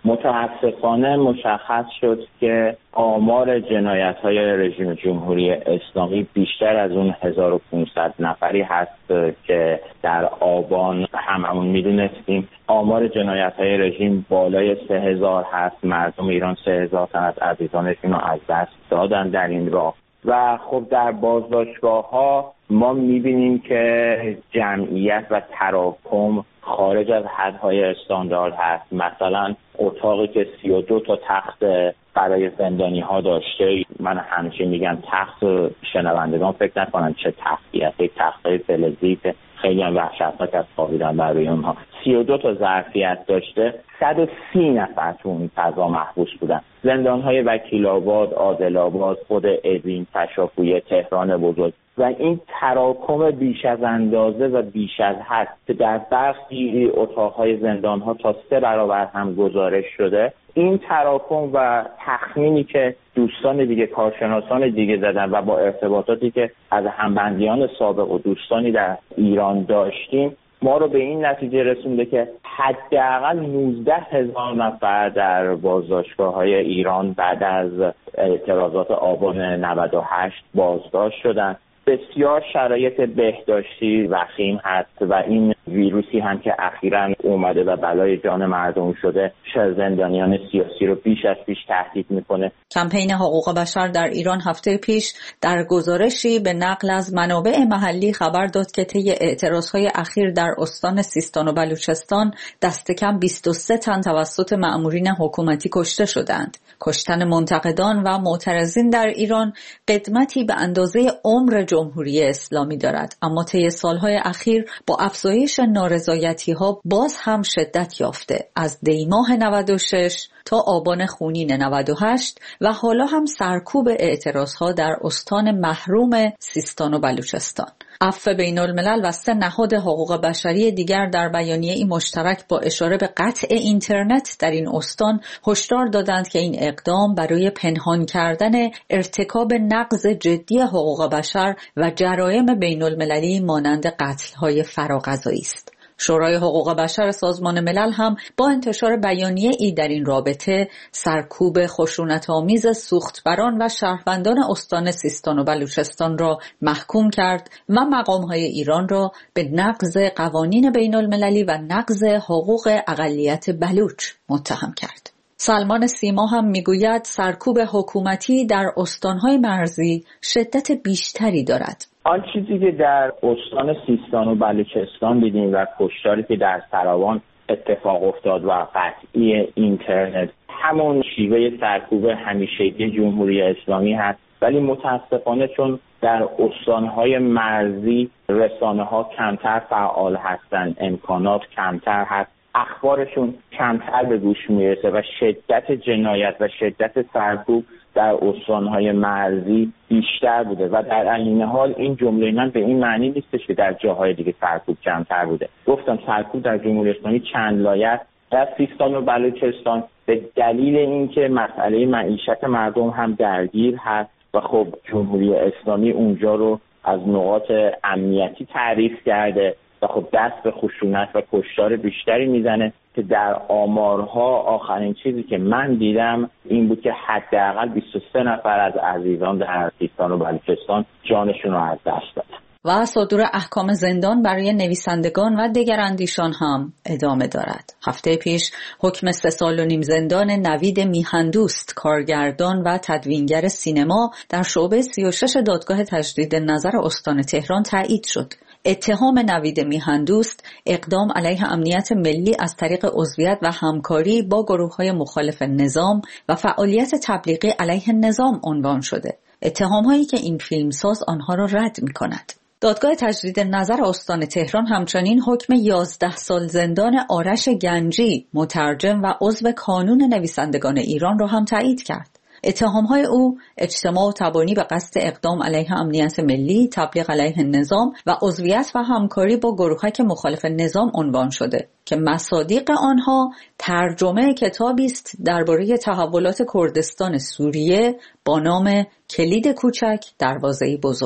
Speaker 23: متاسفانه مشخص شد که آمار جنایت‌های رژیم جمهوری اسلامی بیشتر از اون هزار و پانصد نفری هست که در آبان هممون میدونستیم. آمار جنایت‌های رژیم بالای سه هزار هست. مردم ایران سه هزار تن از عزیزانشون رو از دست دادن در این راه و خب در بازداشتگاه‌ها ما می‌بینیم که جمعیت و تراکم خارج از حدهای استاندارد هست. مثلا اتاقی که سی و دو تا تخت برای زندانی ها داشته، من همیشه میگم تخت، شنوندگان فکر نکنن چه تختی هست، یک تختای فلزی که خیلی هم وحشتناک از خوابیدن برای اونها. سی و دو تا ظرفیت داشته، صد و سی نفر تو اون فضا محبوس بودن. زندان های وکیل آباد، عادل آباد، خود اوین، تشافویه، تهران بزرگ و این تراکم بیش از اندازه و بیش از حد که در برخی اتاقهای زندان ها تا سه برابر هم گزارش شده، این تراکم و تخمینی که دوستان دیگه، کارشناسان دیگه زدن و با ارتباطاتی که از همبندیان سابق و دوستانی در ایران داشتیم، ما رو به این نتیجه رسونده که حداقل نوزده هزار نفر در بازداشتگاه‌های ایران بعد از اعتراضات آبان نود و هشت بازداشت شدن. بسیار شرایط بهداشتی وخیم هست و این ویروسی هم که اخیراً اومده و بلای جان مردم شده، زندانیان سیاسی رو بیش از پیش تهدید میکنه.
Speaker 22: کمپین حقوق بشر در ایران هفته پیش در گزارشی به نقل از منابع محلی خبر داد که طی اعتراضهای اخیر در استان سیستان و بلوچستان دست کم بیست و سه تن توسط مأمورین حکومتی کشته شدند. کشتن منتقدان و معترضین در ایران قدمتی به اندازه عمر جمهوری اسلامی دارد، اما طی سالهای اخیر با افزایش نارضایتی‌ها باز هم شدت یافته. از دی ماه نود و شش تا آبان خونین نود و هشت و حالا هم سرکوب اعتراضها در استان محروم سیستان و بلوچستان. عفو بین الملل و سه نهاد حقوق بشری دیگر در بیانیه‌ای مشترک با اشاره به قطع اینترنت در این استان هشدار دادند که این اقدام برای پنهان کردن ارتکاب نقض جدی حقوق بشر و جرایم بین المللی مانند قتل‌های فراغذایی است. شورای حقوق بشر سازمان ملل هم با انتشار بیانیه‌ای در این رابطه سرکوب خشونت‌آمیز سوختبران و شهروندان استان سیستان و بلوچستان را محکوم کرد و مقام‌های ایران را به نقض قوانین بین المللی و نقض حقوق اقلیت بلوچ متهم کرد. سلمان سیما هم میگوید سرکوب حکومتی در استان‌های مرزی شدت بیشتری دارد.
Speaker 23: آن چیزی که در استان سیستان و بلوچستان دیدیم و کشتاری که در سراوان اتفاق افتاد و قطعی اینترنت، همون شیوه سرکوب همیشگی جمهوری اسلامی هست، ولی متاسفانه چون در استانهای مرزی رسانه‌ها کمتر فعال هستند، امکانات کمتر هست، اخبارشون کمتر به گوش میرسه و شدت جنایت و شدت سرکوب در استانهای مرزی بیشتر بوده و در عین حال این جمله من به این معنی نیستش که در جاهای دیگه سرکوب کمتر بوده. گفتم سرکوب در جمهوری اسلامی چند لایه در سیستان و بلوچستان به دلیل اینکه مسئله معیشت مردم هم درگیر هست و خب جمهوری اسلامی اونجا رو از نقاط امنیتی تعریف کرده و خب دست به خشونت و کشتار بیشتری میزنه که در آمارها آخرین چیزی که من دیدم این بود که حداقل بیست و سه نفر از عزیزان در سیستان و بلوچستان جانشون رو از دست دادن.
Speaker 22: و صدور احکام زندان برای نویسندگان و دگراندیشان هم ادامه دارد. هفته پیش حکم سه سال و نیم زندان نوید میهندوست، کارگردان و تدوینگر سینما، در شعبه سی و شش دادگاه تجدید نظر استان تهران تایید شد. اتهام نوید میهندوست اقدام علیه امنیت ملی از طریق عضویت و همکاری با گروه‌های مخالف نظام و فعالیت تبلیغی علیه نظام عنوان شده. اتهام‌هایی که این فیلمساز آنها را رد می‌کند. دادگاه تجدید نظر استان تهران همچنین حکم یازده سال زندان آرش گنجی، مترجم و عضو کانون نویسندگان ایران را هم تایید کرد. اتهام‌های او اجتماع و تبانی به قصد اقدام علیه امنیت ملی، تبلیغ علیه نظام و عضویت و همکاری با گروه‌های مخالف نظام عنوان شده که مصادیق آنها ترجمه کتابی است درباره تحولات کردستان سوریه با نام کلید کوچک دروازه‌ای بزرگ.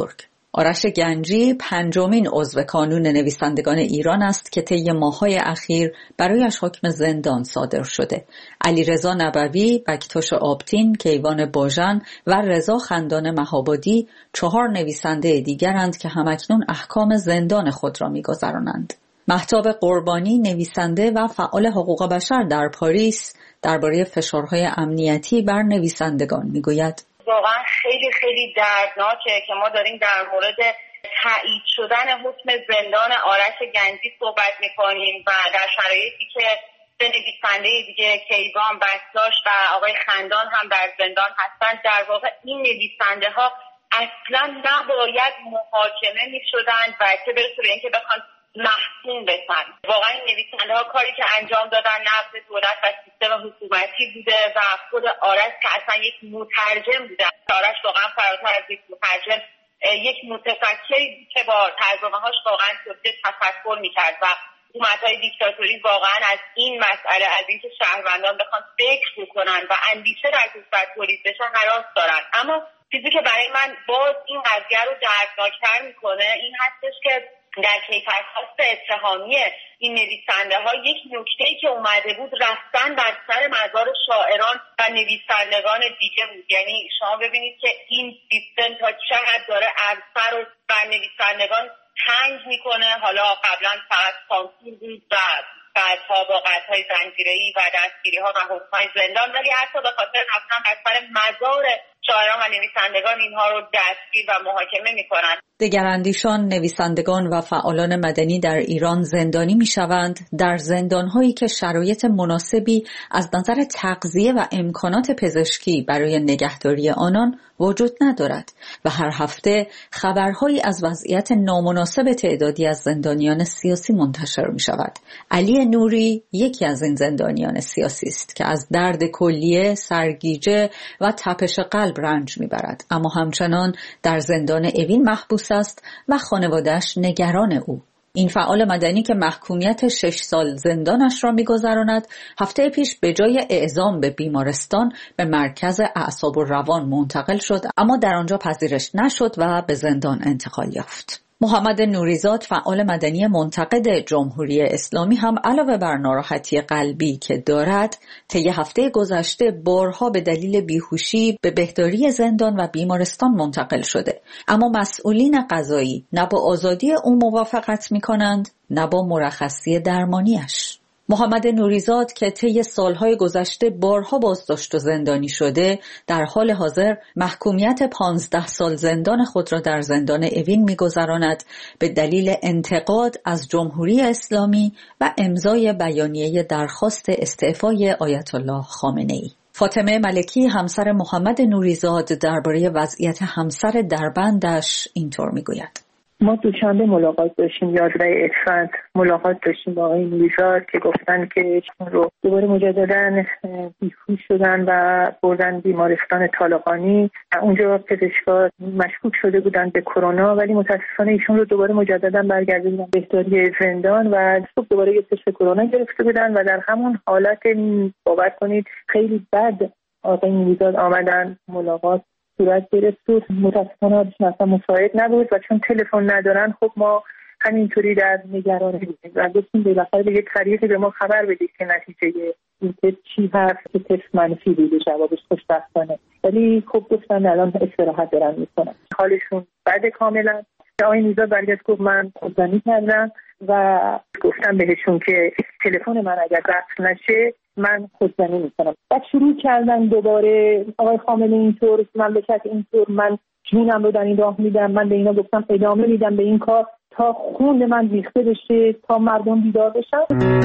Speaker 22: آرش گنجی پنجمین عضو کانون نویسندگان ایران است که طی ماه‌های اخیر برایش حکم زندان صادر شده. علیرضا نبوی، بکتاش آبتین، کیوان باژن و رضا خندان مهابادی چهار نویسنده دیگرند که همکنون احکام زندان خود را می‌گذرانند. مهتاب قربانی، نویسنده و فعال حقوق بشر در پاریس، درباره فشارهای امنیتی بر نویسندگان می‌گوید:
Speaker 2: واقعا خیلی خیلی دردناکه که ما داریم در مورد تایید شدن حکم زندان آرش گنجی صحبت میکنیم و در شرایطی که سه نویسنده دیگه کیوان، بکتاش و آقای خندان هم در زندان هستند. در واقع این نویسنده ها اصلا نباید محاکمه میشدند و چه برسه به اینکه بخوان محکوم بشن. واقعا این نویسنده ها کاری که انجام دادن نقض دولت و سیستم حکومتی بوده و خود آرش که اصلا یک مترجم بوده. آرش واقعا فراتر از یک مترجم یک متفکری بود که با ترجمه هاش واقعا توسعه تفکر میکرد و حکومت‌های دیکتاتوری واقعا از این مسئله، از اینکه شهروندان بخوان فکر بکنن و اندیشه در کشور تولید بشه، هراس دارن. اما چیزی که برای من باز این قضیه رو دردناک‌تر میکنه این هستش که در کیفرخواست اتهامی این نویسنده ها یک نکته‌ای که اومده بود رفتن بر سر مزار شاعران و نویسندگان دیگه بود. یعنی شما ببینید که این سیستم تا چه حد داره عرصه رو بر نویسندگان تنگ میکنه. حالا قبلا فقط سانسور بود و بعدها با قطعهای زنجیره‌ای و دستگیری‌ها و حکم‌های زندان، ولی حتی به خاطر رفتن بر سر مزار شاعران و نویسندگان اینها رو دستگیر و محاکمه میکنن.
Speaker 22: دگراندیشان، نویسندگان و فعالان مدنی در ایران زندانی میشوند در زندان‌هایی که شرایط مناسبی از نظر تغذیه و امکانات پزشکی برای نگهداری آنان وجود ندارد و هر هفته خبرهایی از وضعیت نامناسب تعدادی از زندانیان سیاسی منتشر می شود. علی نوری یکی از این زندانیان سیاسی است که از درد کلیه، سرگیجه و تپش قلب رنج می برد، اما همچنان در زندان اوین محبوس است و خانواده‌اش نگران او. این فعال مدنی که محکومیت شش سال زندانش را می‌گذراند، هفته پیش به جای اعزام به بیمارستان به مرکز اعصاب و روان منتقل شد، اما در آنجا پذیرش نشد و به زندان انتقال یافت. محمد نوریزاد، فعال مدنی منتقد جمهوری اسلامی، هم علاوه بر ناراحتی قلبی که دارد، طی هفته گذشته بارها به دلیل بیهوشی به بهداری زندان و بیمارستان منتقل شده، اما مسئولین قضایی نه با آزادی او موافقت می‌کنند نه با مرخصی درمانیش. محمد نوریزاد که طی سالهای گذشته بارها بازداشت و زندانی شده، در حال حاضر محکومیت پانزده سال زندان خود را در زندان اوین می‌گذراند به دلیل انتقاد از جمهوری اسلامی و امضای بیانیه درخواست استعفای آیت الله خامنه‌ای. فاطمه ملکی، همسر محمد نوریزاد، درباره وضعیت همسر دربندش اینطور می‌گوید:
Speaker 3: ما دوشنبه ملاقات داشتیم، یازده اسفند ملاقات داشتیم با آقای نوریزاد که گفتن که ایشون رو دوباره مجددا بیهوش شدن و بردن بیمارستان طالقانی. اونجا پزشکا مشکوک شده بودن به کرونا، ولی متاسفانه ایشون رو دوباره مجددا برگردوندن بهداری زندان و صبح دوباره یه تست کرونا گرفته بودن و در همون حالت باور کنید خیلی بد آقای نوریزاد آمدن ملاقات صورت گرفت و متاسفانه اصلا مساعد نبود و چون تلفن ندارن خب ما همینطوری در نگرانی بودیم و گفتیم بالاخره به یک طریقی به ما خبر بدید که نتیجه این تست چی هست که تست منفی بوده، جوابش خوشبختانه، ولی خب گفتن الان استراحت دارن میکنن، حالشون بد کاملا. آقای نوریزاد برگشت گفت من خودزنی کردم و گفتم بهشون که تلفن من اگر قطع نشه من خودزنی میکنم. بعد شروع کردن دوباره آقای خامنه اینطور، من به شک اینطور، من جونم رو در این راه میدم. من به اینا گفتم ادامه میدم به این کار تا خون من ریخته بشه، تا مردم بیدار بشن.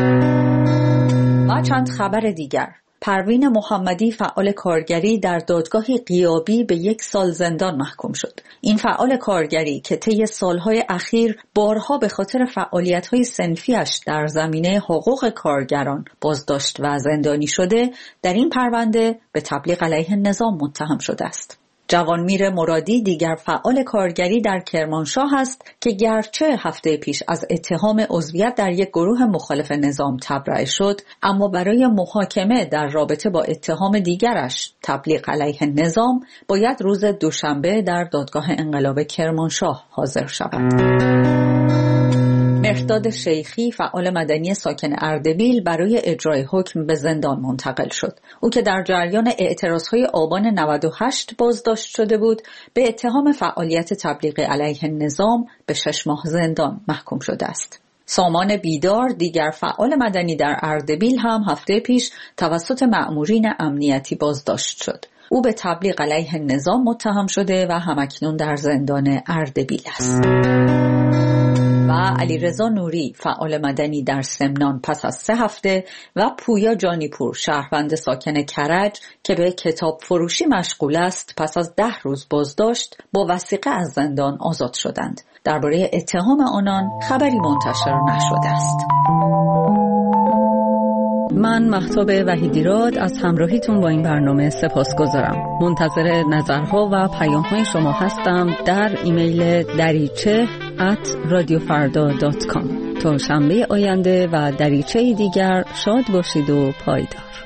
Speaker 22: ما چند خبر دیگر. پروین محمدی، فعال کارگری، در دادگاهی غیابی به یک سال زندان محکوم شد. این فعال کارگری که طی سالهای اخیر بارها به خاطر فعالیت‌های صنفی‌اش در زمینه حقوق کارگران بازداشت و زندانی شده، در این پرونده به تبلیغ علیه نظام متهم شده است. جوانمیر مرادی دیگر فعال کارگری در کرمانشاه است که گرچه هفته پیش از اتهام عضویت در یک گروه مخالف نظام تبرئه شد، اما برای محاکمه در رابطه با اتهام دیگرش تبلیغ علیه نظام باید روز دوشنبه در دادگاه انقلاب کرمانشاه حاضر شود. مهرداد شیخی فعال مدنی ساکن اردبیل برای اجرای حکم به زندان منتقل شد. او که در جریان اعتراضهای آبان نود و هشت بازداشت شده بود، به اتهام فعالیت تبلیغ علیه نظام به شش ماه زندان محکوم شده است. سامان بیدار دیگر فعال مدنی در اردبیل هم هفته پیش توسط مأمورین امنیتی بازداشت شد. او به تبلیغ علیه نظام متهم شده و همکنون در زندان اردبیل است. و علیرضا نوری فعال مدنی در سمنان پس از سه هفته و پویا جانیپور شهروند ساکن کرج که به کتاب فروشی مشغول است پس از ده روز بازداشت با وثیقه از زندان آزاد شدند. درباره اتهام آنان خبری منتشر نشده است. من مهتاب وحیدیراد از همراهیتون با این برنامه سپاسگزارم. منتظر نظرها و پیام‌های شما هستم در ایمیل دریچه ات رادیو فردا دات کام. تا شنبه آینده و دریچه دیگر شاد باشید و پایدار.